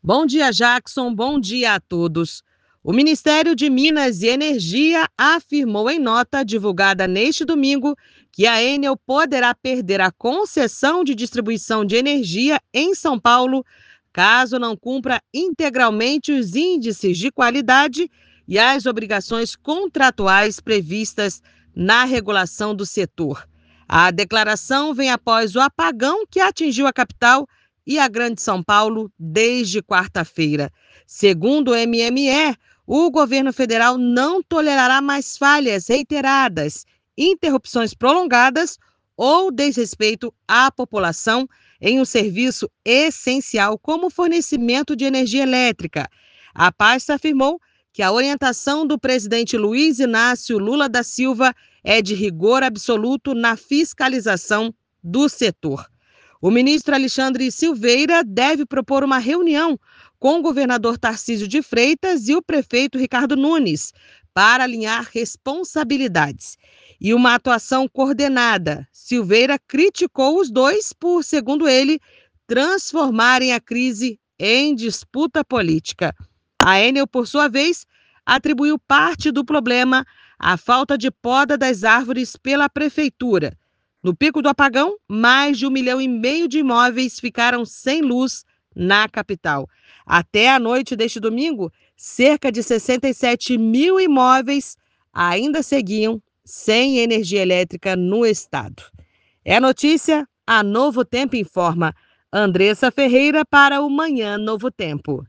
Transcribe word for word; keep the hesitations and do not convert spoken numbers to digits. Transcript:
Bom dia, Jackson. Bom dia a todos. O Ministério de Minas e Energia afirmou em nota divulgada neste domingo que a Enel poderá perder a concessão de distribuição de energia em São Paulo caso não cumpra integralmente os índices de qualidade e as obrigações contratuais previstas na regulação do setor. A declaração vem após o apagão que atingiu a capital e a Grande São Paulo desde quarta-feira. Segundo o M M E, o governo federal não tolerará mais falhas reiteradas, interrupções prolongadas ou desrespeito à população em um serviço essencial como o fornecimento de energia elétrica. A pasta afirmou que a orientação do presidente Luiz Inácio Lula da Silva é de rigor absoluto na fiscalização do setor. O ministro Alexandre Silveira deve propor uma reunião com o governador Tarcísio de Freitas e o prefeito Ricardo Nunes para alinhar responsabilidades e uma atuação coordenada. Silveira criticou os dois por, segundo ele, transformarem a crise em disputa política. A Enel, por sua vez, atribuiu parte do problema à falta de poda das árvores pela prefeitura. No pico do apagão, mais de um milhão e meio de imóveis ficaram sem luz na capital. Até a noite deste domingo, cerca de sessenta e sete mil imóveis ainda seguiam sem energia elétrica no estado. É notícia, a Novo Tempo informa. Andressa Ferreira para o Manhã Novo Tempo.